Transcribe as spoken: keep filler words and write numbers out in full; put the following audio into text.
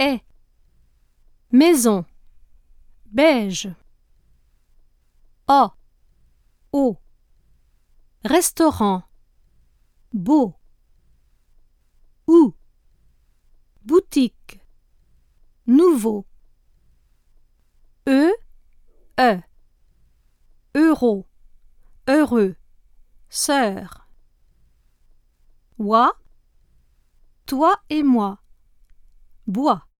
est. Maison, beige. O, eau. Restaurant, beau. Ou, boutique, nouveau. E, e. Euro, heureux, sœur. Oie, toi et moi, bois.